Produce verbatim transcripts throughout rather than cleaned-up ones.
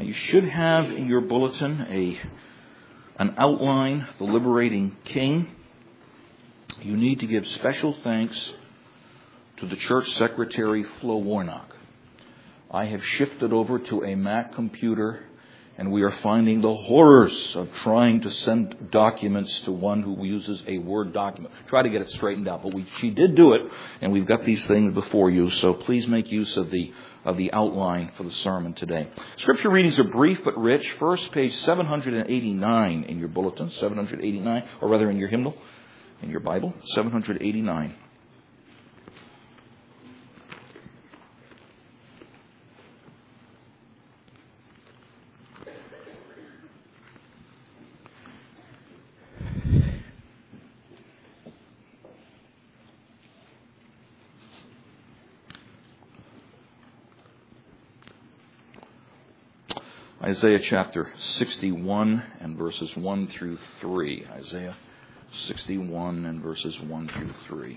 You should have in your bulletin a an outline, the liberating king. You need to give special thanks to the church secretary, Flo Warnock. I have shifted over to a Mac computer, and we are finding the horrors of trying to send documents to one who uses a Word document. Try to get it straightened out, but we, she did do it, and we've got these things before you, so please make use of the of the outline for the sermon today. Scripture readings are brief but rich. First, page seven hundred eighty-nine in your bulletin, seven hundred eighty-nine, or rather in your hymnal, in your Bible, seven hundred eighty-nine. Isaiah chapter sixty-one and verses one through three. Isaiah sixty-one and verses one through three.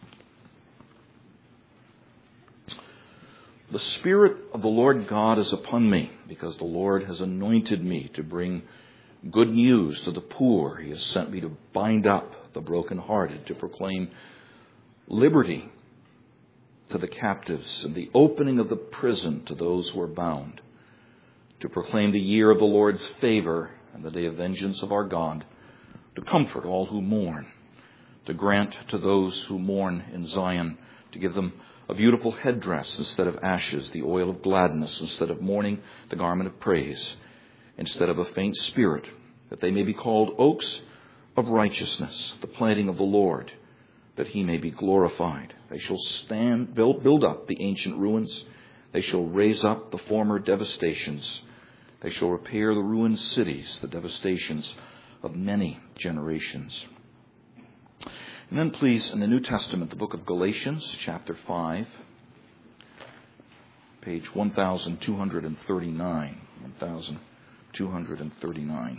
The Spirit of the Lord God is upon me, because the Lord has anointed me to bring good news to the poor. He has sent me to bind up the brokenhearted, to proclaim liberty to the captives, and the opening of the prison to those who are bound, to proclaim the year of the Lord's favor and the day of vengeance of our God, to comfort all who mourn, to grant to those who mourn in Zion, to give them a beautiful headdress instead of ashes, the oil of gladness instead of mourning, the garment of praise instead of a faint spirit, that they may be called oaks of righteousness, the planting of the Lord, that he may be glorified. They shall stand, build, build up the ancient ruins. They shall raise up the former devastations. They shall repair the ruined cities, the devastations of many generations. And then please, in the New Testament, the book of Galatians, chapter five, page one thousand two hundred thirty-nine. one thousand two hundred thirty-nine.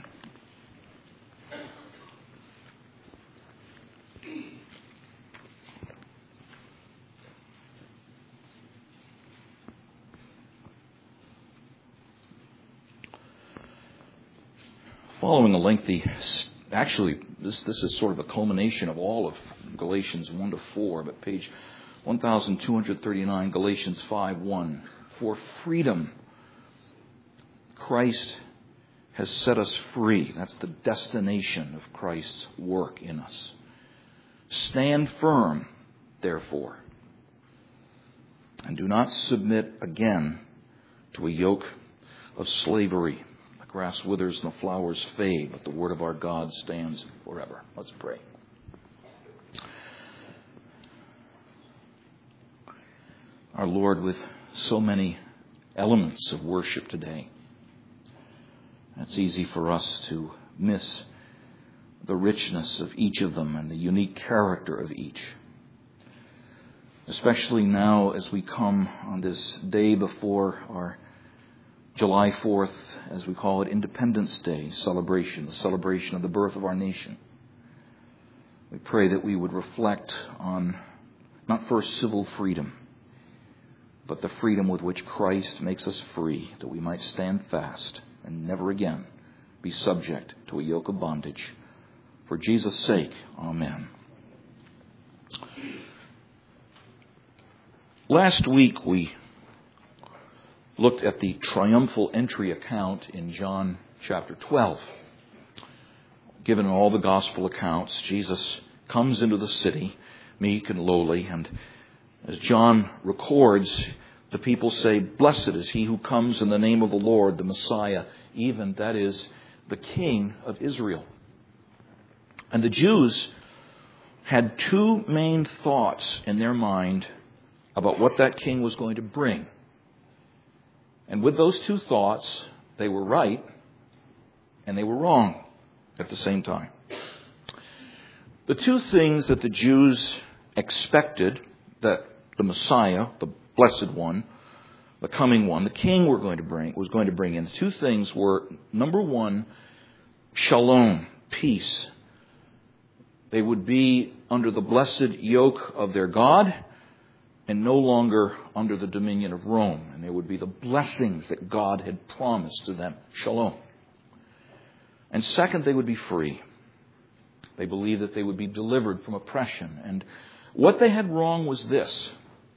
Following a lengthy, actually, this, this is sort of a culmination of all of Galatians one to four, but page one thousand two hundred thirty-nine, Galatians five one. For freedom, Christ has set us free. That's the destination of Christ's work in us. Stand firm, therefore, and do not submit again to a yoke of slavery. Grass withers and the flowers fade, but the word of our God stands forever. Let's pray. Our Lord, with so many elements of worship today, it's easy for us to miss the richness of each of them and the unique character of each. Especially now as we come on this day before our July fourth, as we call it, Independence Day celebration, the celebration of the birth of our nation. We pray that we would reflect on not first civil freedom, but the freedom with which Christ makes us free, that we might stand fast and never again be subject to a yoke of bondage. For Jesus' sake, amen. Last week we looked at the triumphal entry account in John chapter twelve. Given all the gospel accounts, Jesus comes into the city, meek and lowly, and as John records, the people say, "Blessed is he who comes in the name of the Lord, the Messiah, even, that is, the King of Israel." And the Jews had two main thoughts in their mind about what that king was going to bring. And with those two thoughts, they were right and they were wrong at the same time. The two things that the Jews expected that the Messiah, the blessed one, the coming one, the king we're going to bring, was going to bring in, the two things were, number one, shalom, peace. They would be under the blessed yoke of their God, and no longer under the dominion of Rome. And there would be the blessings that God had promised to them. Shalom. And second, they would be free. They believed that they would be delivered from oppression. And what they had wrong was this.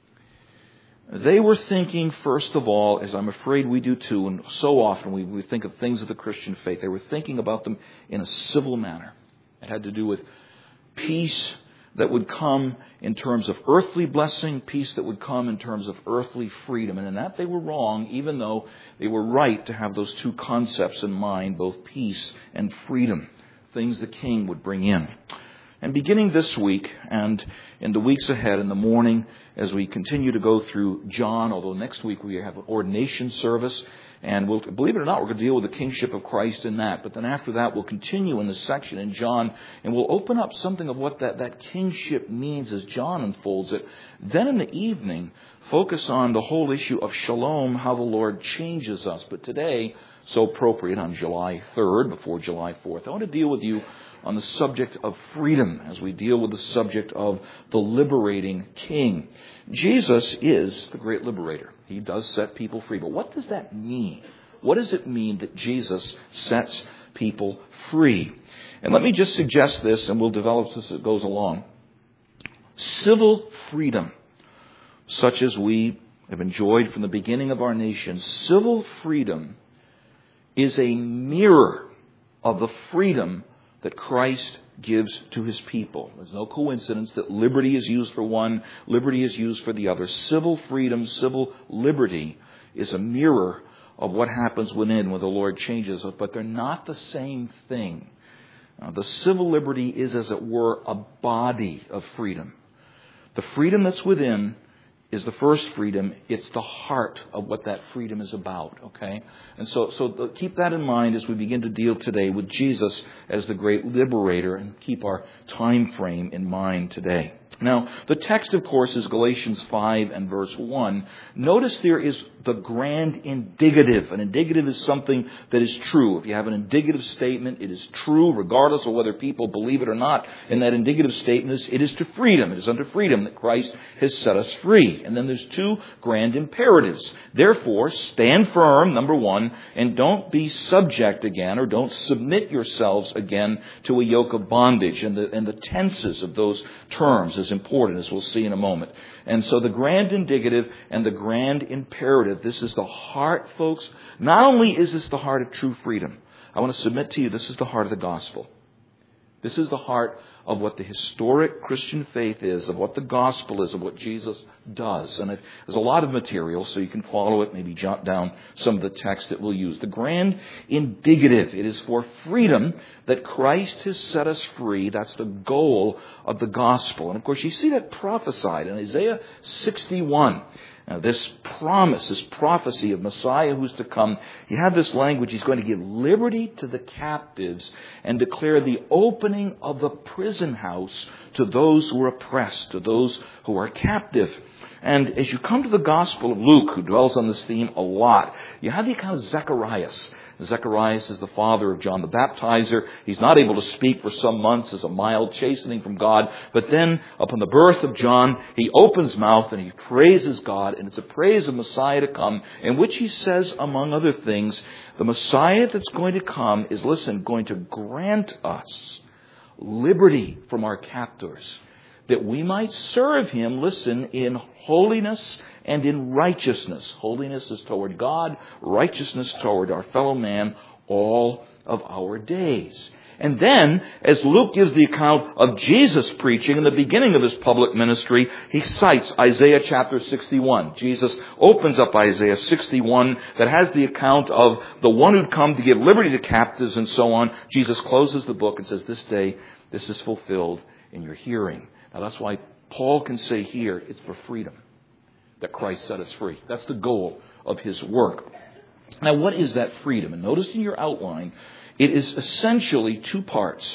They were thinking, first of all, as I'm afraid we do too, and so often we, we think of things of the Christian faith, they were thinking about them in a civil manner. It had to do with peace that would come in terms of earthly blessing, peace that would come in terms of earthly freedom. And in that they were wrong, even though they were right to have those two concepts in mind, both peace and freedom, things the King would bring in. And beginning this week and in the weeks ahead, in the morning, as we continue to go through John, although next week we have an ordination service, and we'll, believe it or not, we're going to deal with the kingship of Christ in that. But then after that, we'll continue in this section in John, and we'll open up something of what that, that kingship means as John unfolds it. Then in the evening, focus on the whole issue of shalom, how the Lord changes us. But today, so appropriate on July third, before July fourth, I want to deal with you on the subject of freedom as we deal with the subject of the liberating King. Jesus is the great liberator. He does set people free. But what does that mean? What does it mean that Jesus sets people free? And let me just suggest this, and we'll develop this as it goes along. Civil freedom, such as we have enjoyed from the beginning of our nation, civil freedom is a mirror of the freedom that Christ gives to His people. There's no coincidence that liberty is used for one, liberty is used for the other. Civil freedom, civil liberty is a mirror of what happens within when the Lord changes us, but they're not the same thing. Uh, the civil liberty is, as it were, a body of freedom. The freedom that's within is the first freedom. It's the heart of what that freedom is about, okay? And so so keep that in mind as we begin to deal today with Jesus as the great liberator, and keep our time frame in mind today. Now, the text, of course, is Galatians five and verse one. Notice there is the grand indicative. An indicative is something that is true. If you have an indicative statement, it is true regardless of whether people believe it or not. And that indicative statement is, it is to freedom. It is unto freedom that Christ has set us free. And then there's two grand imperatives. Therefore, stand firm, number one, and don't be subject again, or don't submit yourselves again to a yoke of bondage. And the, and the tenses of those terms is important, as we'll see in a moment. And so the grand indicative and the grand imperative, this is the heart, folks. Not only is this the heart of true freedom, I want to submit to you, this is the heart of the gospel. This is the heart of what the historic Christian faith is, of what the gospel is, of what Jesus does. And it, there's a lot of material, so you can follow it, maybe jot down some of the text that we'll use. The grand indicative, it is for freedom that Christ has set us free. That's the goal of the gospel. And of course, you see that prophesied in Isaiah sixty-one. Now, this promise, this prophecy of Messiah who's to come, you have this language, He's going to give liberty to the captives and declare the opening of the prison house to those who are oppressed, to those who are captive. And as you come to the Gospel of Luke, who dwells on this theme a lot, you have the account of Zacharias. Zacharias is the father of John the Baptizer. He's not able to speak for some months as a mild chastening from God. But then, upon the birth of John, he opens mouth and he praises God. And it's a praise of Messiah to come, in which he says, among other things, the Messiah that's going to come is, listen, going to grant us liberty from our captors, that we might serve Him, listen, in holiness and in righteousness. Holiness is toward God, righteousness toward our fellow man, all of our days. And then, as Luke gives the account of Jesus preaching in the beginning of His public ministry, he cites Isaiah chapter sixty-one. Jesus opens up Isaiah sixty-one that has the account of the one who'd come to give liberty to captives and so on. Jesus closes the book and says, this day, this is fulfilled in your hearing. Now, that's why Paul can say here, it's for freedom that Christ set us free. That's the goal of His work. Now, what is that freedom? And notice in your outline, it is essentially two parts.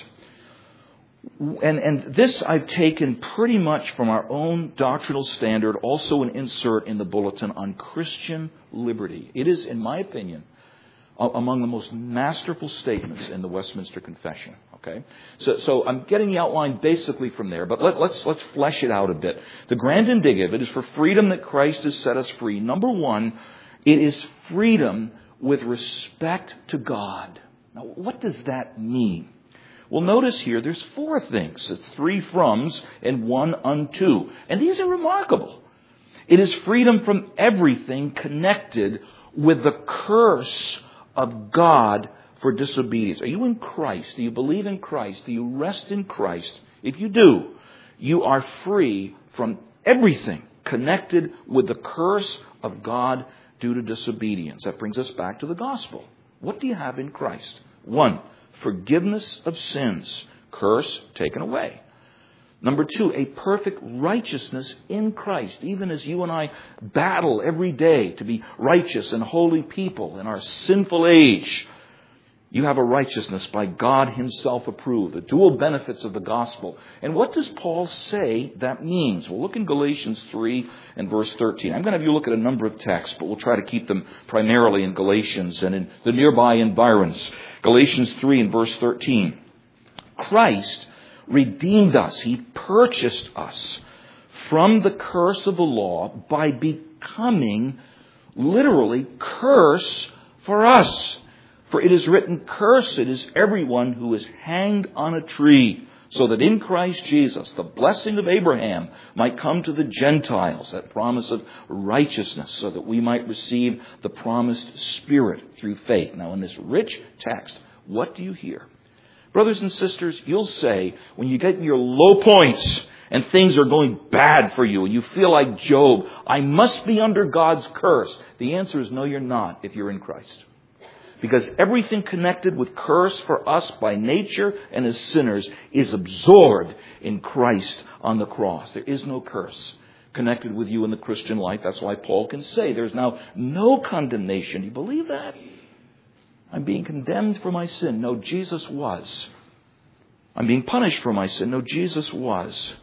And, and this I've taken pretty much from our own doctrinal standard, also an insert in the bulletin on Christian liberty. It is, in my opinion, among the most masterful statements in the Westminster Confession. Okay, so so I'm getting the outline basically from there, but let, let's let's flesh it out a bit. The grand indicative, it is for freedom that Christ has set us free. Number one, it is freedom with respect to God. Now, what does that mean? Well, notice here, there's four things. It's three froms and one unto. And these are remarkable. It is freedom from everything connected with the curse of God for disobedience. Are you in Christ? Do you believe in Christ? Do you rest in Christ? If you do, you are free from everything connected with the curse of God due to disobedience. That brings us back to the gospel. What do you have in Christ? One, forgiveness of sins. Curse taken away. Number two, a perfect righteousness in Christ. Even as you and I battle every day to be righteous and holy people in our sinful age, you have a righteousness by God Himself approved. The dual benefits of the gospel. And what does Paul say that means? Well, look in Galatians three and verse thirteen. I'm going to have you look at a number of texts, but we'll try to keep them primarily in Galatians and in the nearby environs. Galatians three and verse thirteen. Christ redeemed us. He purchased us from the curse of the law by becoming literally curse for us. For it is written, cursed is everyone who is hanged on a tree, so that in Christ Jesus the blessing of Abraham might come to the Gentiles, that promise of righteousness, so that we might receive the promised Spirit through faith. Now, in this rich text, what do you hear? Brothers and sisters, you'll say, when you get in your low points and things are going bad for you and you feel like Job, I must be under God's curse. The answer is no, you're not if you're in Christ. Because everything connected with curse for us by nature and as sinners is absorbed in Christ on the cross. There is no curse connected with you in the Christian life. That's why Paul can say there's now no condemnation. Do you believe that? I'm being condemned for my sin. No, Jesus was. I'm being punished for my sin. No, Jesus was.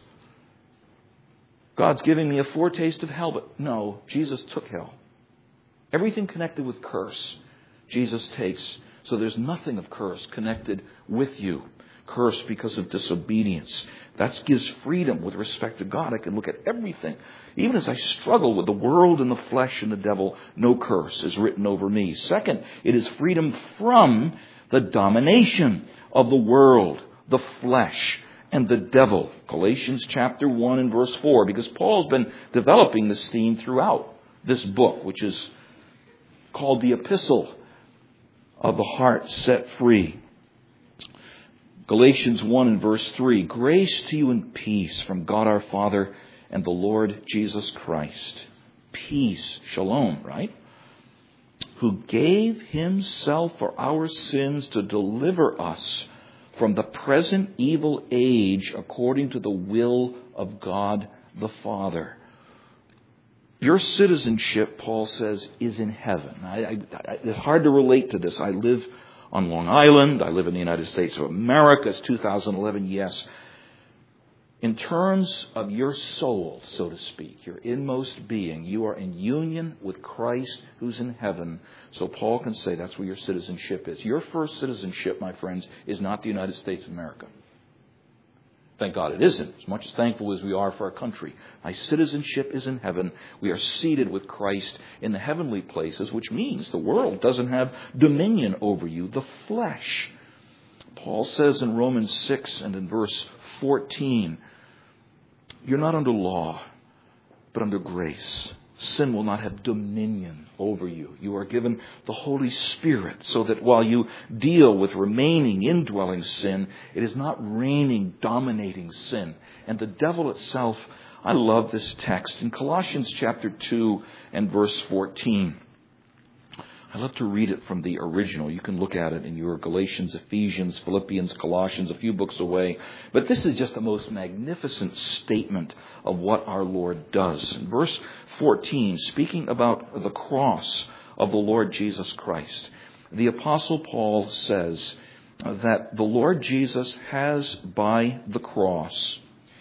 God's giving me a foretaste of hell, but no, Jesus took hell. Everything connected with curse, Jesus takes. So there's nothing of curse connected with you. Curse because of disobedience. That gives freedom with respect to God. I can look at everything. Even as I struggle with the world and the flesh and the devil, no curse is written over me. Second, it is freedom from the domination of the world, the flesh, and the devil. Galatians chapter one and verse four. Because Paul's been developing this theme throughout this book, which is called the Epistle of the Heart Set Free. Galatians one and verse three. Grace to you and peace from God our Father and the Lord Jesus Christ. Peace, shalom, right? Who gave Himself for our sins to deliver us from the present evil age according to the will of God the Father. Your citizenship, Paul says, is in heaven. I, I, I, it's hard to relate to this. I live on Long Island. I live in the United States of America. It's two thousand eleven, yes. In terms of your soul, so to speak, your inmost being, you are in union with Christ who's in heaven. So Paul can say that's where your citizenship is. Your first citizenship, my friends, is not the United States of America. Thank God it isn't, as much as thankful as we are for our country. My citizenship is in heaven. We are seated with Christ in the heavenly places, which means the world doesn't have dominion over you, the flesh. Paul says in Romans six and in verse fourteen, you're not under law, but under grace. Sin will not have dominion over you. You are given the Holy Spirit so that while you deal with remaining indwelling sin, it is not reigning, dominating sin. And the devil itself, I love this text in Colossians chapter two and verse fourteen. I love to read it from the original. You can look at it in your Galatians, Ephesians, Philippians, Colossians, a few books away. But this is just the most magnificent statement of what our Lord does. In verse fourteen, speaking about the cross of the Lord Jesus Christ, the Apostle Paul says that the Lord Jesus has by the cross,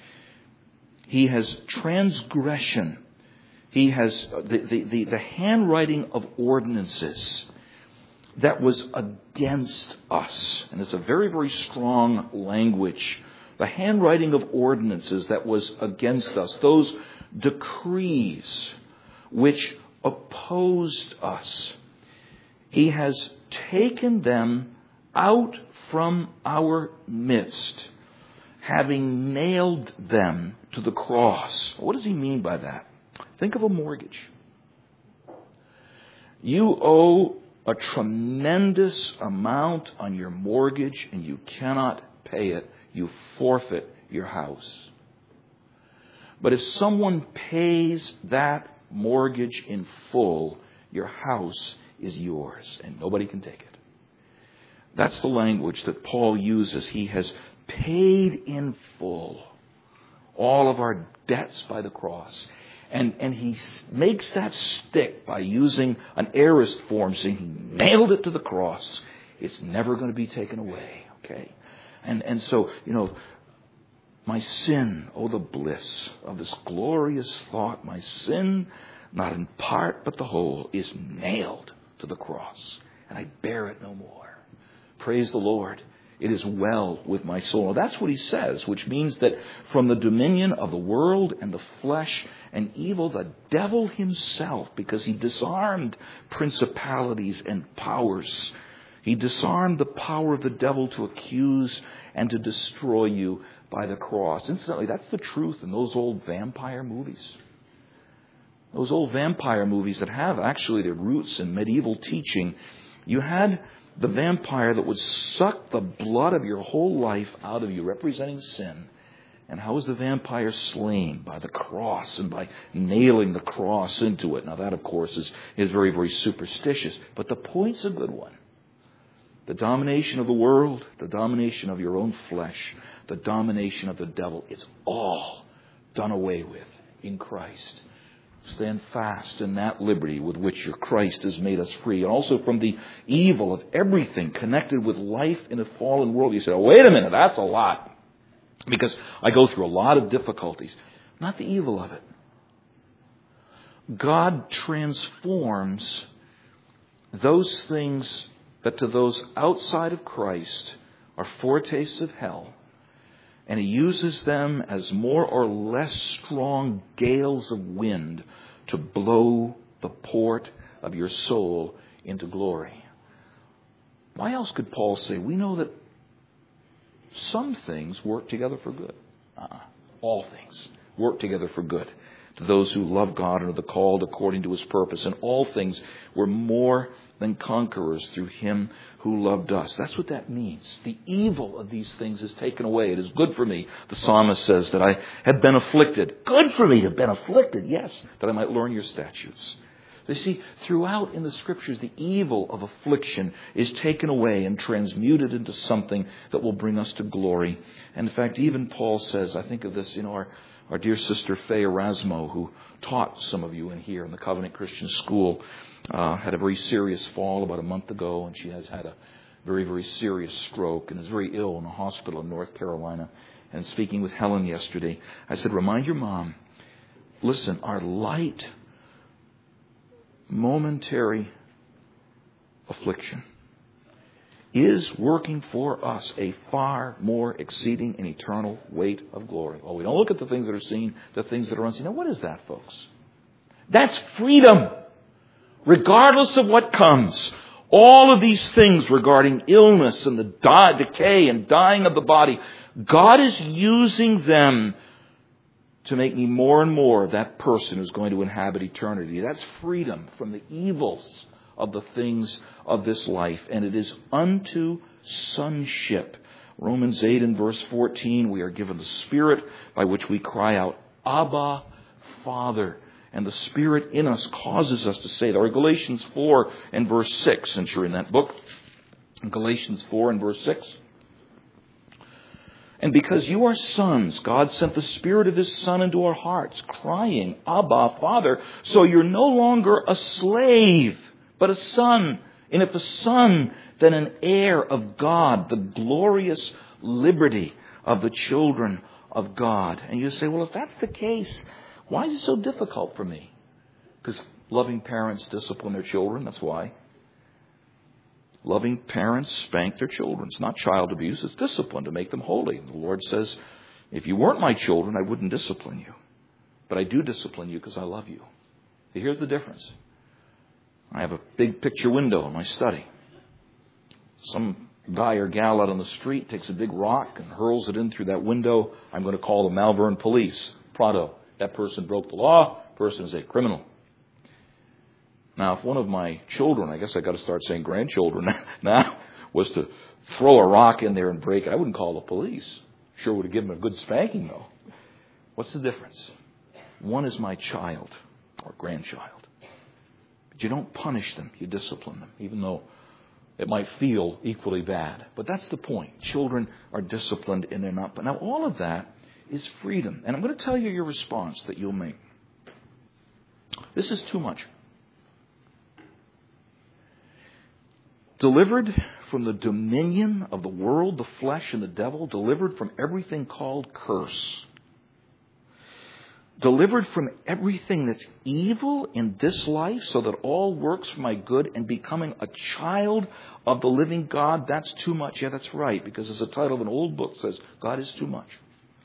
He has transgression. He has the, the, the, the handwriting of ordinances that was against us. And it's a very, very strong language. The handwriting of ordinances that was against us. Those decrees which opposed us. He has taken them out from our midst, having nailed them to the cross. What does he mean by that? Think of a mortgage. You owe a tremendous amount on your mortgage and you cannot pay it. You forfeit your house. But if someone pays that mortgage in full, your house is yours and nobody can take it. That's the language that Paul uses. He has paid in full all of our debts by the cross. And, and he makes that stick by using an aorist form, saying he nailed it to the cross. It's never going to be taken away. Okay? And, and so, you know, my sin, oh the bliss of this glorious thought, my sin, not in part but the whole, is nailed to the cross. And I bear it no more. Praise the Lord. It is well with my soul. Now, that's what he says, which means that from the dominion of the world and the flesh and evil, the devil himself, because he disarmed principalities and powers. He disarmed the power of the devil to accuse and to destroy you by the cross. Incidentally, that's the truth in those old vampire movies. Those old vampire movies that have actually their roots in medieval teaching. You had the vampire that would suck the blood of your whole life out of you, representing sin. And how is the vampire slain? By the cross and by nailing the cross into it. Now that, of course, is, is very, very superstitious. But the point's a good one. The domination of the world, the domination of your own flesh, the domination of the devil, it's all done away with in Christ. Stand fast in that liberty with which your Christ has made us free. And also from the evil of everything connected with life in a fallen world. You say, oh, wait a minute, that's a lot. Because I go through a lot of difficulties. Not the evil of it. God transforms those things that to those outside of Christ are foretastes of hell. And he uses them as more or less strong gales of wind to blow the port of your soul into glory. Why else could Paul say, we know that some things work together for good? Uh-uh. All things work together for good to those who love God and are the called according to his purpose. And all things were more than conquerors through him who loved us. That's what that means. The evil of these things is taken away. It is good for me, the psalmist says, that I have been afflicted. Good for me to have been afflicted, yes, that I might learn your statutes. You see, throughout in the Scriptures, the evil of affliction is taken away and transmuted into something that will bring us to glory. And in fact, even Paul says, I think of this, you know, our, our dear sister Faye Erasmo, who taught some of you in here in the Covenant Christian School, uh, had a very serious fall about a month ago, and she has had a very, very serious stroke and is very ill in a hospital in North Carolina. And speaking with Helen yesterday, I said, remind your mom, listen, our light, momentary affliction is working for us a far more exceeding and eternal weight of glory. Oh, we don't look at the things that are seen, the things that are unseen. Now, what is that, folks? That's freedom. Regardless of what comes, all of these things regarding illness and the die, decay and dying of the body, God is using them to make me more and more that person who's going to inhabit eternity. That's freedom from the evils of the things of this life. And it is unto sonship. Romans eight and verse fourteen, we are given the Spirit by which we cry out, Abba, Father. And the Spirit in us causes us to say that. Or Galatians four and verse six, since you're in that book. Galatians four and verse six. And because you are sons, God sent the Spirit of his Son into our hearts, crying, Abba, Father. So you're no longer a slave, but a son. And if a son, then an heir of God, the glorious liberty of the children of God. And you say, well, if that's the case, why is it so difficult for me? Because loving parents discipline their children, that's why. Loving parents spank their children. It's not child abuse. It's discipline to make them holy. The Lord says, if you weren't my children, I wouldn't discipline you. But I do discipline you because I love you. See, here's the difference. I have a big picture window in my study. Some guy or gal out on the street takes a big rock and hurls it in through that window. I'm going to call the Malvern police. Pronto. That person broke the law. Person is a criminal. Now, if one of my children, I guess I got to start saying grandchildren now, was to throw a rock in there and break it, I wouldn't call the police. Sure would have given them a good spanking, though. What's the difference? One is my child or grandchild. But you don't punish them. You discipline them, even though it might feel equally bad. But that's the point. Children are disciplined and they're not. But now all of that is freedom. And I'm going to tell you your response that you'll make. This is too much. Delivered from the dominion of the world, the flesh, and the devil. Delivered from everything called curse. Delivered from everything that's evil in this life so that all works for my good and becoming a child of the living God. That's too much. Yeah, that's right. Because as the title of an old book says, God is too much.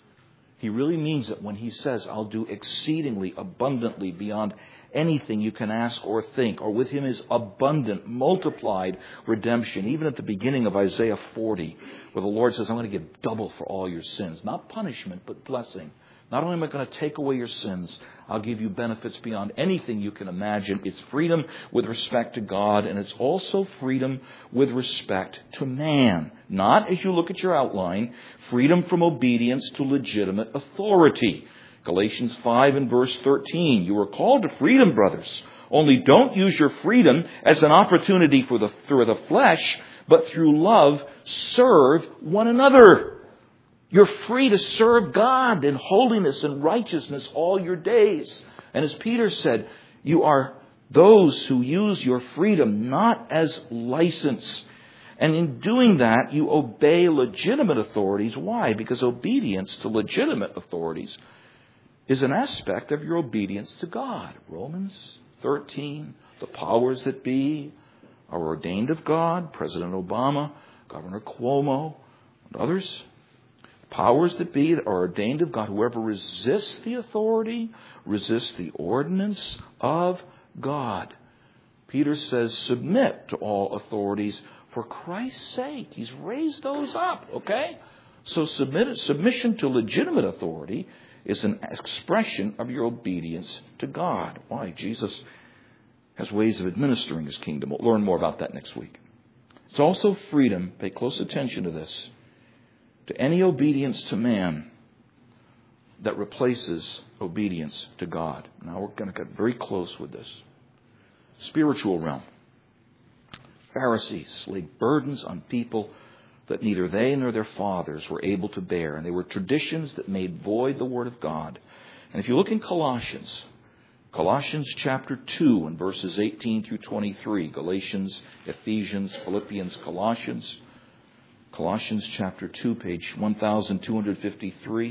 He really means it when he says, I'll do exceedingly abundantly beyond anything you can ask or think, or with him is abundant, multiplied redemption. Even at the beginning of Isaiah forty, where the Lord says, I'm going to give double for all your sins. Not punishment, but blessing. Not only am I going to take away your sins, I'll give you benefits beyond anything you can imagine. It's freedom with respect to God, and it's also freedom with respect to man. Not, as you look at your outline, freedom from obedience to legitimate authority. Galatians five and verse thirteen, you are called to freedom, brothers. Only don't use your freedom as an opportunity for the, through the flesh, but through love serve one another. You're free to serve God in holiness and righteousness all your days. And as Peter said, you are those who use your freedom not as license. And in doing that, you obey legitimate authorities. Why? Because obedience to legitimate authorities is an aspect of your obedience to God. Romans thirteen, the powers that be are ordained of God. President Obama, Governor Cuomo, and others. Powers that be that are ordained of God. Whoever resists the authority, resists the ordinance of God. Peter says, submit to all authorities for Christ's sake. He's raised those up, okay? So submit, submission to legitimate authority is an expression of your obedience to God. Why? Jesus has ways of administering his kingdom. We'll learn more about that next week. It's also freedom, pay close attention to this, to any obedience to man that replaces obedience to God. Now we're going to get very close with this. Spiritual realm. Pharisees laid burdens on people that neither they nor their fathers were able to bear. And they were traditions that made void the Word of God. And if you look in Colossians, Colossians chapter two and verses eighteen through twenty-three, Galatians, Ephesians, Philippians, Colossians, Colossians chapter two, page one thousand two hundred fifty-three.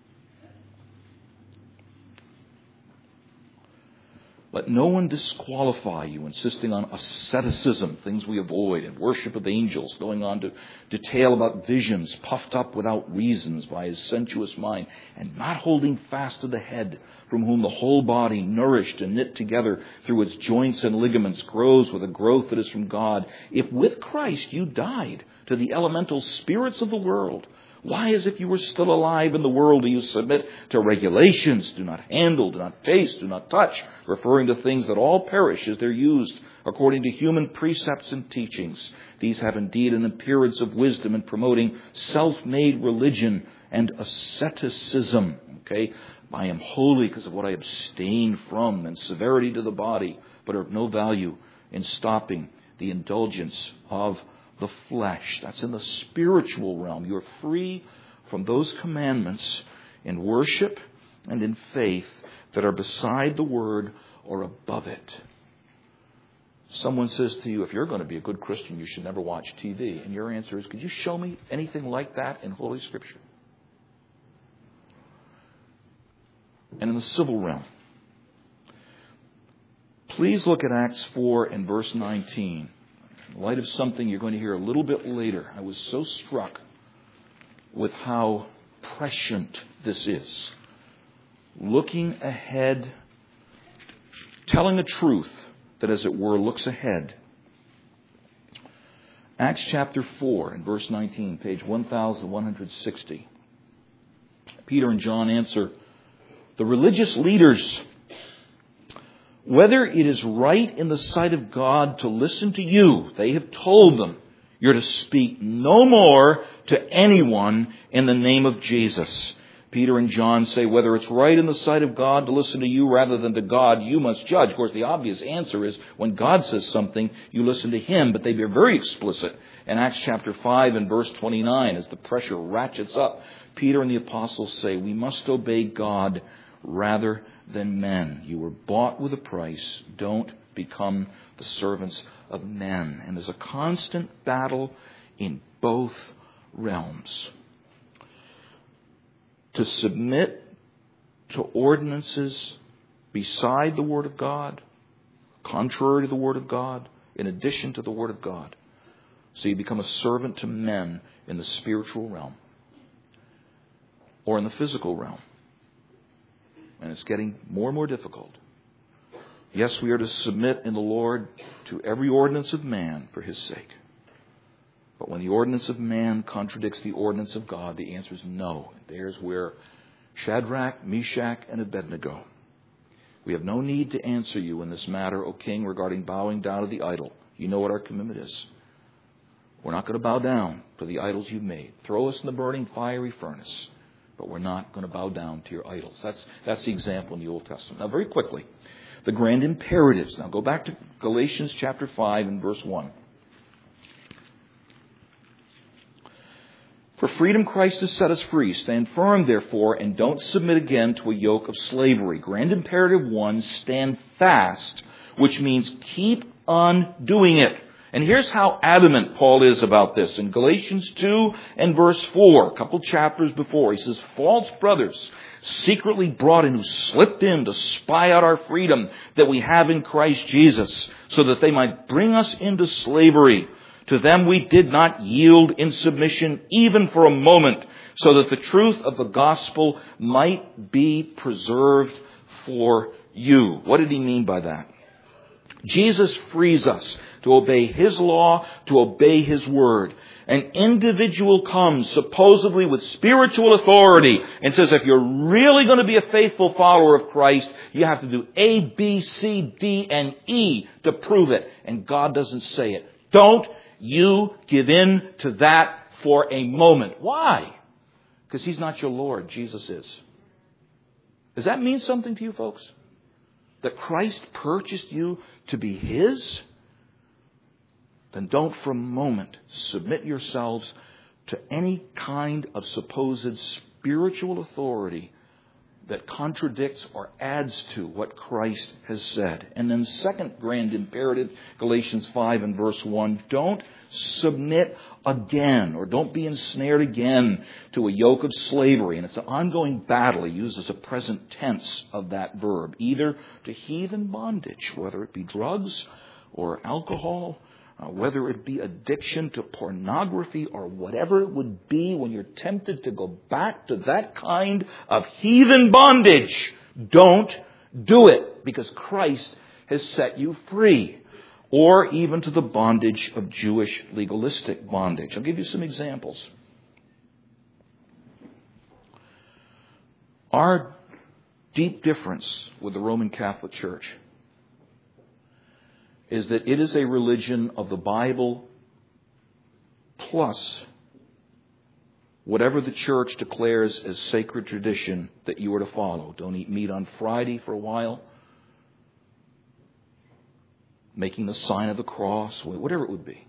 Let no one disqualify you, insisting on asceticism, things we avoid, and worship of angels, going on to detail about visions, puffed up without reasons by his sensuous mind, and not holding fast to the head, from whom the whole body, nourished and knit together through its joints and ligaments, grows with a growth that is from God. If with Christ you died to the elemental spirits of the world, why, as if you were still alive in the world, do you submit to regulations? Do not handle, do not taste, do not touch, referring to things that all perish as they're used according to human precepts and teachings. These have indeed an appearance of wisdom in promoting self-made religion and asceticism. Okay, I am holy because of what I abstain from, and severity to the body, but are of no value in stopping the indulgence of the flesh. That's in the spiritual realm. You're free from those commandments in worship and in faith that are beside the Word or above it. Someone says to you, if you're going to be a good Christian, you should never watch T V. And your answer is, could you show me anything like that in Holy Scripture? And in the civil realm, please look at Acts four and verse nineteen. in light of something you're going to hear a little bit later, I was so struck with how prescient this is. Looking ahead, telling a truth that, as it were, looks ahead. Acts chapter four and verse nineteen, page one thousand one hundred sixty. Peter and John answer, the religious leaders, whether it is right in the sight of God to listen to you, they have told them, you're to speak no more to anyone in the name of Jesus. Peter and John say, whether it's right in the sight of God to listen to you rather than to God, you must judge. Of course, the obvious answer is when God says something, you listen to Him. But they are very explicit in Acts chapter five and verse twenty-nine. As the pressure ratchets up, Peter and the apostles say, we must obey God rather than men. You were bought with a price. Don't become the servants of men. And there's a constant battle in both realms. To submit to ordinances beside the Word of God, contrary to the Word of God, in addition to the Word of God. So you become a servant to men in the spiritual realm or in the physical realm. And it's getting more and more difficult. Yes, we are to submit in the Lord to every ordinance of man for His sake. But when the ordinance of man contradicts the ordinance of God, the answer is no. There's where Shadrach, Meshach, and Abednego. We have no need to answer you in this matter, O king, regarding bowing down to the idol. You know what our commitment is. We're not going to bow down to the idols you've made. Throw us in the burning fiery furnace. But we're not going to bow down to your idols. That's, that's the example in the Old Testament. Now, very quickly, the grand imperatives. Now, go back to Galatians chapter five and verse one. For freedom Christ has set us free. Stand firm, therefore, and don't submit again to a yoke of slavery. Grand imperative one, stand fast, which means keep on doing it. And here's how adamant Paul is about this. In Galatians two and verse four, a couple chapters before, he says, false brothers secretly brought in, who slipped in to spy out our freedom that we have in Christ Jesus, so that they might bring us into slavery. To them we did not yield in submission even for a moment, so that the truth of the gospel might be preserved for you. What did he mean by that? Jesus frees us to obey His law, to obey His word. An individual comes supposedly with spiritual authority and says, if you're really going to be a faithful follower of Christ, you have to do A, B, C, D, and E to prove it. And God doesn't say it. Don't you give in to that for a moment. Why? Because He's not your Lord. Jesus is. Does that mean something to you, folks? That Christ purchased you to be His? Then don't for a moment submit yourselves to any kind of supposed spiritual authority that contradicts or adds to what Christ has said. And then second grand imperative, Galatians five and verse one, don't submit again, or don't be ensnared again to a yoke of slavery. And it's an ongoing battle. He uses a present tense of that verb, either to heathen bondage, whether it be drugs or alcohol, Uh, whether it be addiction to pornography or whatever it would be, when you're tempted to go back to that kind of heathen bondage, don't do it, because Christ has set you free. Or even to the bondage of Jewish legalistic bondage. I'll give you some examples. Our deep difference with the Roman Catholic Church is that it is a religion of the Bible plus whatever the church declares as sacred tradition that you are to follow. Don't eat meat on Friday for a while. Making the sign of the cross, whatever it would be.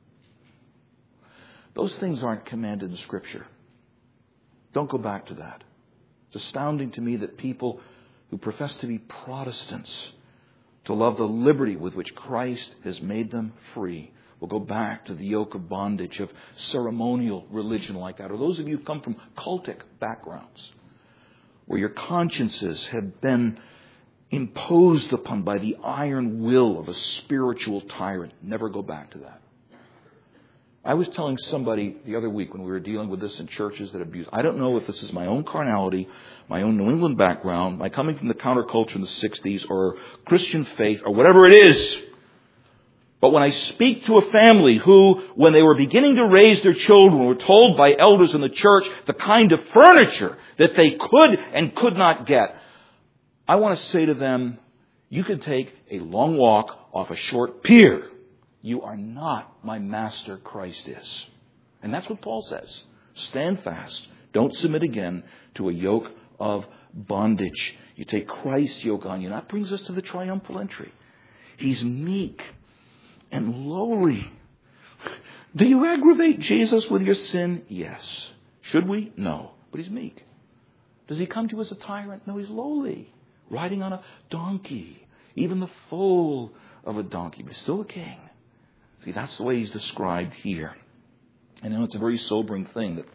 Those things aren't commanded in Scripture. Don't go back to that. It's astounding to me that people who profess to be Protestants, to love the liberty with which Christ has made them free, will go back to the yoke of bondage of ceremonial religion like that. Or those of you who come from cultic backgrounds, where your consciences have been imposed upon by the iron will of a spiritual tyrant. Never go back to that. I was telling somebody the other week when we were dealing with this in churches that abuse. I don't know if this is my own carnality, my own New England background, my coming from the counterculture in the sixties, or Christian faith, or whatever it is. But when I speak to a family who, when they were beginning to raise their children, were told by elders in the church the kind of furniture that they could and could not get, I want to say to them, you can take a long walk off a short pier. You are not my master, Christ is. And that's what Paul says. Stand fast. Don't submit again to a yoke of bondage. You take Christ's yoke on you. And that brings us to the triumphal entry. He's meek and lowly. Do you aggravate Jesus with your sin? Yes. Should we? No. But he's meek. Does he come to you as a tyrant? No, he's lowly. Riding on a donkey. Even the foal of a donkey. But still a king. See, that's the way he's described here. And you know, it's a very sobering thing that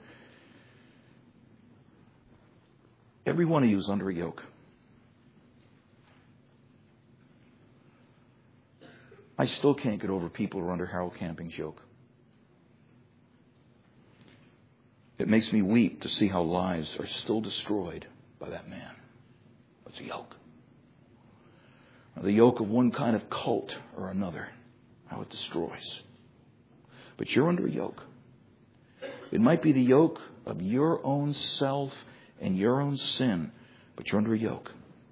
every one of you is under a yoke. I still can't get over people who are under Harold Camping's yoke. It makes me weep to see how lives are still destroyed by that man. It's a yoke. The yoke of one kind of cult or another. How it destroys. But you're under a yoke. It might be the yoke of your own self and your own sin, but you're under a yoke.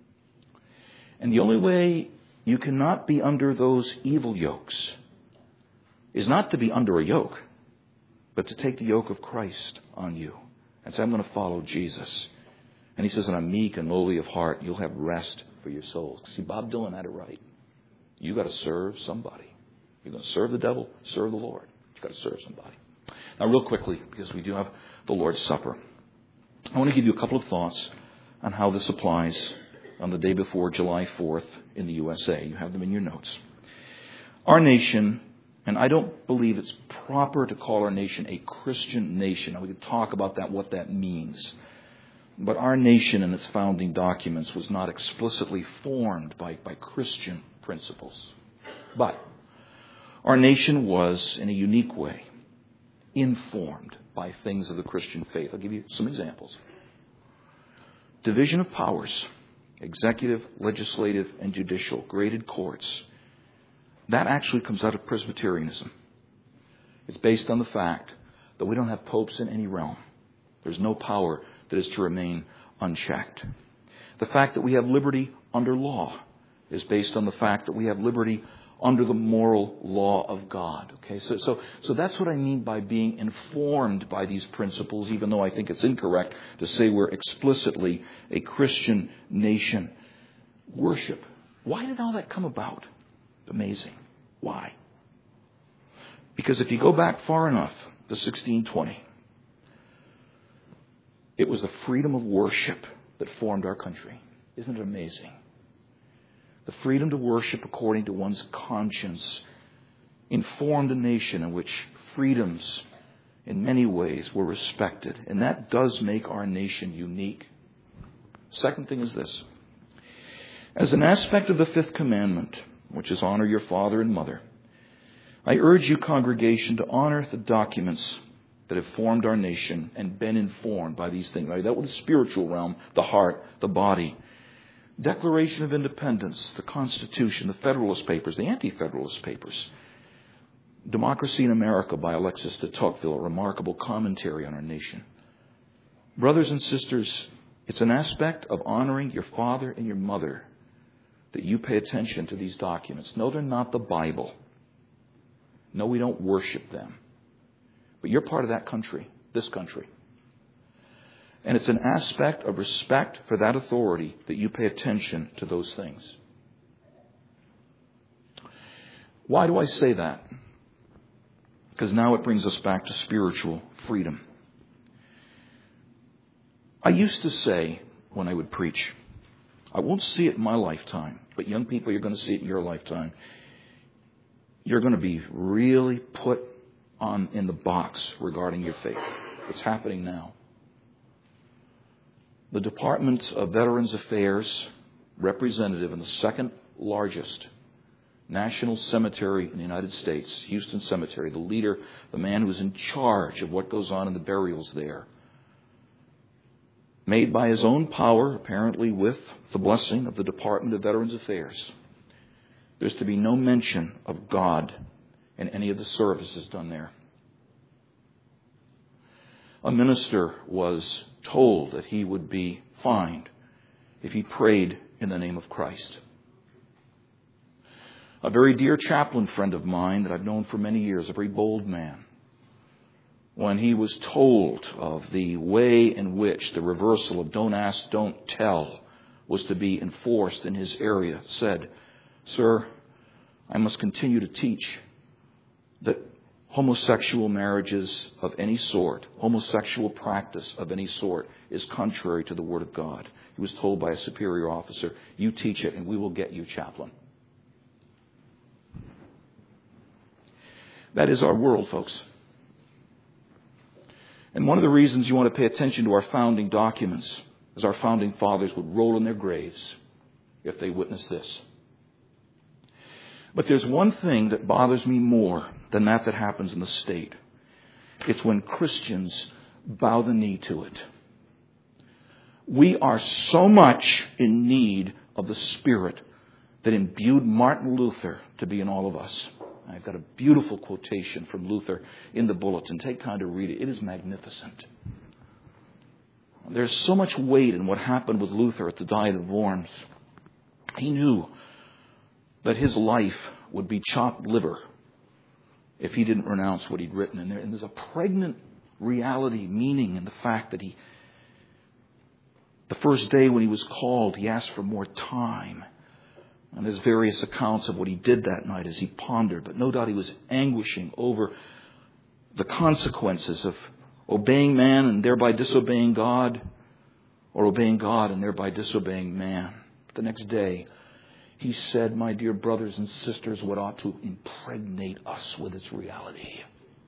And the only way you cannot be under those evil yokes is not to be under a yoke, but to take the yoke of Christ on you and say, I'm going to follow Jesus. And he says, and I'm meek and lowly of heart. You'll have rest for your souls. See, Bob Dylan had it right. You got to serve somebody. You're going to serve the devil, serve the Lord. You've got to serve somebody. Now, real quickly, because we do have the Lord's Supper, I want to give you a couple of thoughts on how this applies on the day before July fourth in the U S A. You have them in your notes. Our nation, and I don't believe it's proper to call our nation a Christian nation. Now, we could talk about that, what that means. But our nation in its founding documents was not explicitly formed by, by Christian principles. But our nation was, in a unique way, informed by things of the Christian faith. I'll give you some examples. Division of powers, executive, legislative, and judicial, graded courts. That actually comes out of Presbyterianism. It's based on the fact that we don't have popes in any realm. There's no power that is to remain unchecked. The fact that we have liberty under law is based on the fact that we have liberty under the moral law of God. Okay, so so so that's what I mean by being informed by these principles, even though I think it's incorrect to say we're explicitly a Christian nation. Worship. Why did all that come about? Amazing. Why? Because if you go back far enough to sixteen twenty, it was the freedom of worship that formed our country. Isn't it amazing? The freedom to worship according to one's conscience informed a nation in which freedoms in many ways were respected. And that does make our nation unique. Second thing is this. As an aspect of the fifth commandment, which is honor your father and mother, I urge you, congregation, to honor the documents that have formed our nation and been informed by these things. Right? That was the spiritual realm, the heart, the body. Declaration of Independence, the Constitution, the Federalist Papers, the Anti-Federalist Papers. Democracy in America by Alexis de Tocqueville, a remarkable commentary on our nation. Brothers and sisters, it's an aspect of honoring your father and your mother that you pay attention to these documents. No, they're not the Bible. No, we don't worship them. But you're part of that country, this country. And it's an aspect of respect for that authority that you pay attention to those things. Why do I say that? Because now it brings us back to spiritual freedom. I used to say when I would preach, I won't see it in my lifetime, but young people, you're going to see it in your lifetime. You're going to be really put on in the box regarding your faith. It's happening now. The Department of Veterans Affairs representative in the second largest national cemetery in the United States, Houston Cemetery, the leader, the man who is in charge of what goes on in the burials there, made by his own power, apparently with the blessing of the Department of Veterans Affairs, there's to be no mention of God in any of the services done there. A minister was told that he would be fined if he prayed in the name of Christ. A very dear chaplain friend of mine that I've known for many years, a very bold man, when he was told of the way in which the reversal of don't ask, don't tell was to be enforced in his area, said, "Sir, I must continue to teach that homosexual marriages of any sort, homosexual practice of any sort, is contrary to the Word of God." He was told by a superior officer, "You teach it and we will get you, chaplain." That is our world, folks. And one of the reasons you want to pay attention to our founding documents is our founding fathers would roll in their graves if they witnessed this. But there's one thing that bothers me more than that that happens in the state. It's when Christians bow the knee to it. We are so much in need of the Spirit that imbued Martin Luther to be in all of us. I've got a beautiful quotation from Luther in the bulletin. Take time to read it. It is magnificent. There's so much weight in what happened with Luther at the Diet of Worms. He knew that his life would be chopped liver if he didn't renounce what he'd written. And, there, and there's a pregnant reality, meaning in the fact that he, the first day when he was called, he asked for more time. And there's various accounts of what he did that night as he pondered. But no doubt he was anguishing over the consequences of obeying man and thereby disobeying God, or obeying God and thereby disobeying man. The next day, he said, "My dear brothers and sisters, what ought to impregnate us with its reality."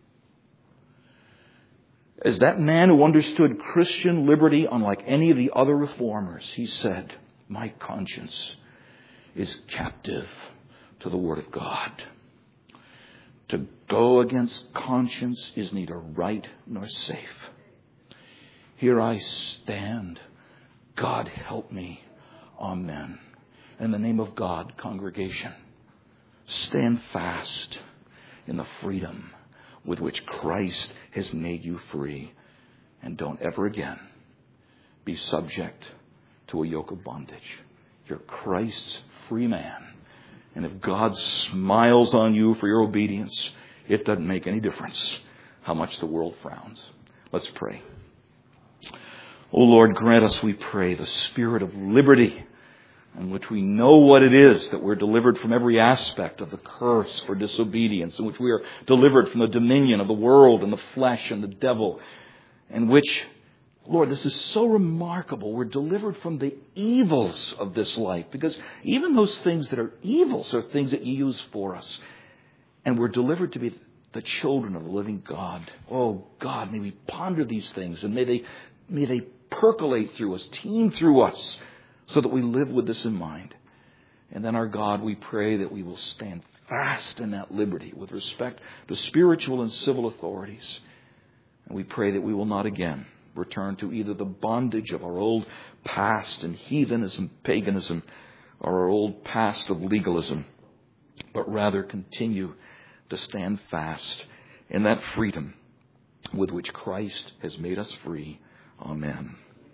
As that man who understood Christian liberty unlike any of the other reformers, he said, "My conscience is captive to the Word of God. To go against conscience is neither right nor safe. Here I stand. God help me. Amen." In the name of God, congregation, stand fast in the freedom with which Christ has made you free. And don't ever again be subject to a yoke of bondage. You're Christ's free man. And if God smiles on you for your obedience, it doesn't make any difference how much the world frowns. Let's pray. Oh Lord, grant us, we pray, the spirit of liberty in which we know what it is that we're delivered from every aspect of the curse for disobedience, in which we are delivered from the dominion of the world and the flesh and the devil, in which, Lord, this is so remarkable. We're delivered from the evils of this life, because even those things that are evils are things that you use for us. And we're delivered to be the children of the living God. Oh God, may we ponder these things, and may they, may they percolate through us, teem through us, so that we live with this in mind. And then, our God, we pray that we will stand fast in that liberty with respect to spiritual and civil authorities. And we pray that we will not again return to either the bondage of our old past in heathenism, paganism, or our old past of legalism, but rather continue to stand fast in that freedom with which Christ has made us free. Amen.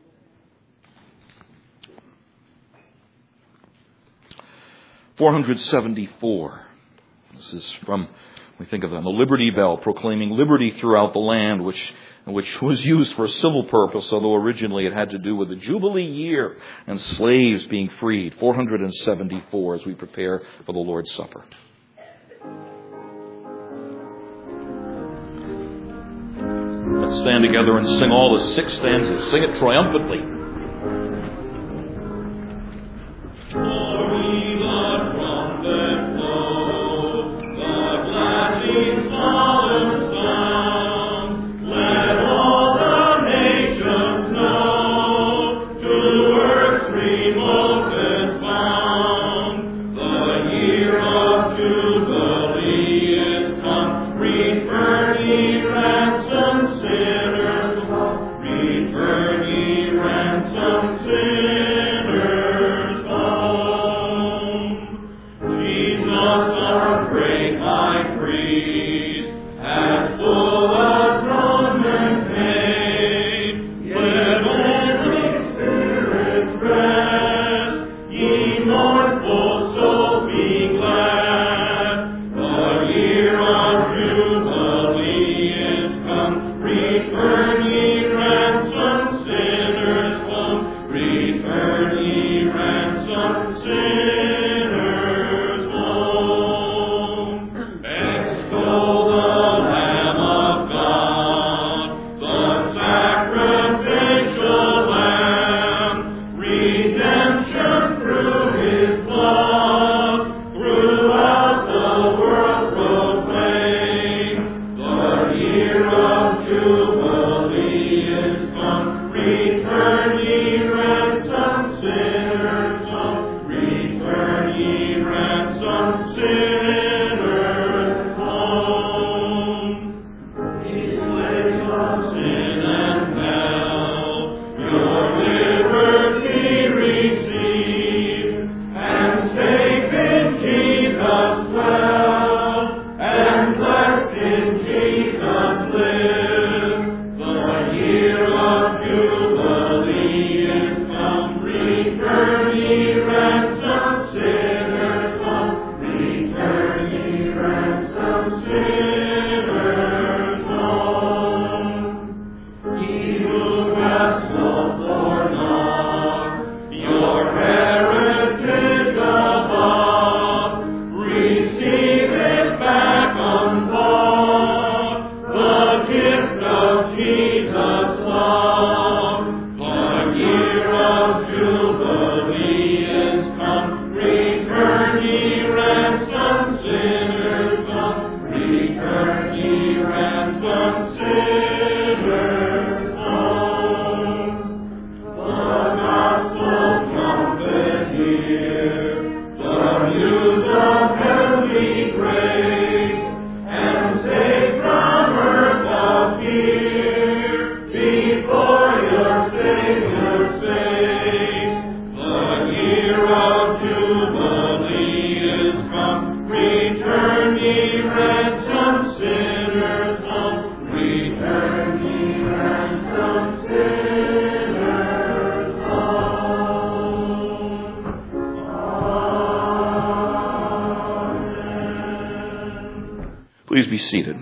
four seventy-four. This is from, we think of them, the Liberty Bell, proclaiming liberty throughout the land, which which was used for a civil purpose, although originally it had to do with the Jubilee year and slaves being freed. four seventy-four, as we prepare for the Lord's Supper. Let's stand together and sing all the six stanzas. Sing it triumphantly. Most Please be seated.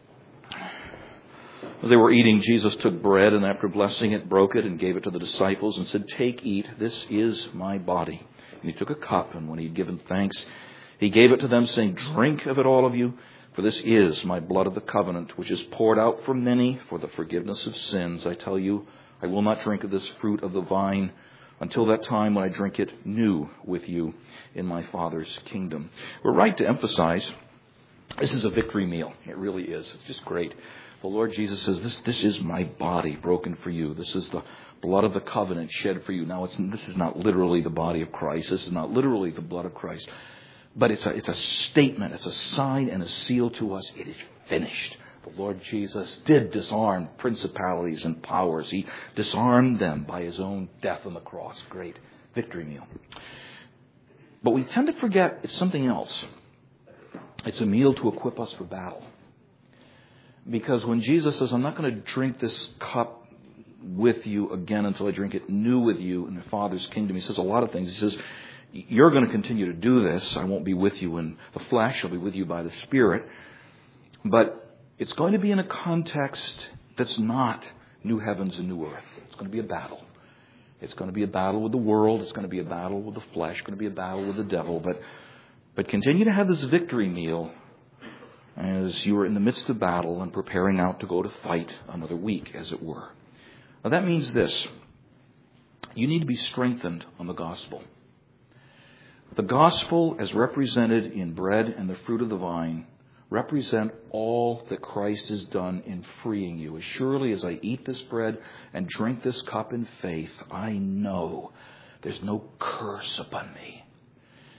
As they were eating, Jesus took bread and after blessing it, broke it and gave it to the disciples and said, "Take, eat, this is my body." And he took a cup, and when he had given thanks, he gave it to them, saying, "Drink of it, all of you, for this is my blood of the covenant, which is poured out for many for the forgiveness of sins. I tell you, I will not drink of this fruit of the vine until that time when I drink it new with you in my Father's kingdom." We're right to emphasize this is a victory meal. It really is. It's just great. The Lord Jesus says, this, this is my body broken for you. This is the blood of the covenant shed for you. Now, it's, this is not literally the body of Christ. This is not literally the blood of Christ. But it's a, it's a statement. It's a sign and a seal to us. It is finished. The Lord Jesus did disarm principalities and powers. He disarmed them by his own death on the cross. Great victory meal. But we tend to forget it's something else. It's a meal to equip us for battle. Because when Jesus says, "I'm not going to drink this cup with you again until I drink it new with you in the Father's kingdom," he says a lot of things. He says, "You're going to continue to do this. I won't be with you in the flesh. I'll be with you by the Spirit." But it's going to be in a context that's not new heavens and new earth. It's going to be a battle. It's going to be a battle with the world. It's going to be a battle with the flesh. It's going to be a battle with the devil. But But continue to have this victory meal as you are in the midst of battle and preparing out to go to fight another week, as it were. Now that means this. You need to be strengthened on the gospel. The gospel, as represented in bread and the fruit of the vine, represent all that Christ has done in freeing you. As surely as I eat this bread and drink this cup in faith, I know there's no curse upon me.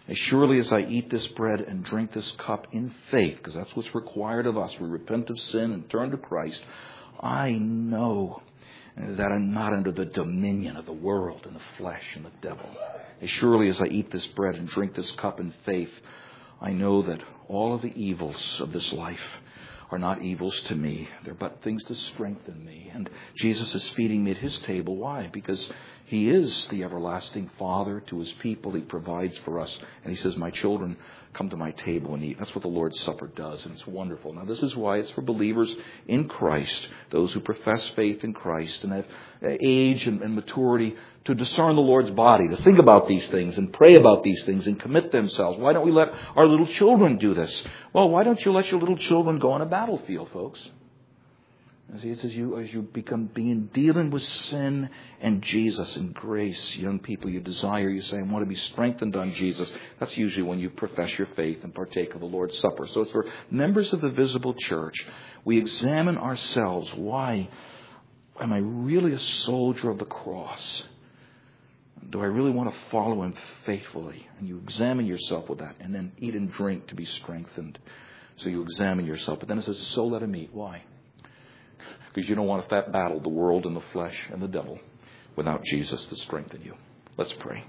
As surely as I eat this bread and drink this cup in faith, because that's what's required of us, we repent of sin and turn to Christ, I know that I'm not under the dominion of the world and the flesh and the devil. As surely as I eat this bread and drink this cup in faith, I know that all of the evils of this life are not evils to me. They're but things to strengthen me. And Jesus is feeding me at His table. Why? Because He is the everlasting Father to His people. He provides for us. And He says, my children, come to my table and eat. That's what the Lord's Supper does, and it's wonderful. Now, this is why it's for believers in Christ, those who profess faith in Christ and have age and, and maturity to discern the Lord's body, to think about these things and pray about these things and commit themselves. Why don't we let our little children do this? Well, why don't you let your little children go on a battlefield, folks? As he says, you, as you become being dealing with sin and Jesus and grace, young people, you desire, you say, I want to be strengthened on Jesus. That's usually when you profess your faith and partake of the Lord's Supper. So it's for members of the visible church. We examine ourselves. Why? Am I really a soldier of the cross? Do I really want to follow Him faithfully? And you examine yourself with that, and then eat and drink to be strengthened. So you examine yourself. But then it says, so let him eat. Why? Because you don't want to fat battle the world and the flesh and the devil without Jesus to strengthen you. Let's pray.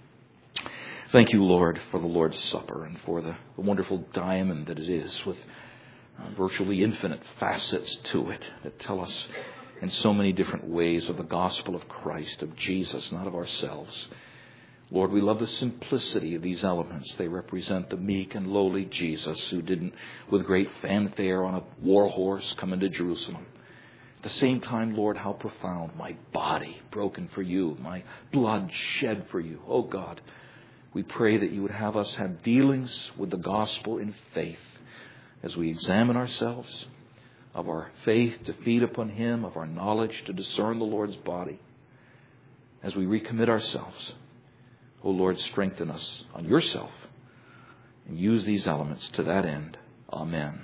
Thank you, Lord, for the Lord's Supper and for the, the wonderful diamond that it is with uh, virtually infinite facets to it that tell us in so many different ways of the gospel of Christ, of Jesus, not of ourselves. Lord, we love the simplicity of these elements. They represent the meek and lowly Jesus who didn't, with great fanfare on a war horse, come into Jerusalem. At the same time, Lord, how profound. My body broken for you, my blood shed for you. Oh God, we pray that you would have us have dealings with the gospel in faith as we examine ourselves, of our faith to feed upon Him, of our knowledge to discern the Lord's body, as we recommit ourselves. Oh Lord, strengthen us on yourself and use these elements to that end. Amen.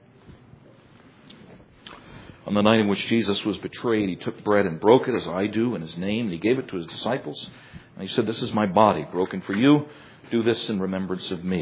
On the night in which Jesus was betrayed, He took bread and broke it as I do in His name, and He gave it to His disciples. And He said, this is my body broken for you. Do this in remembrance of me.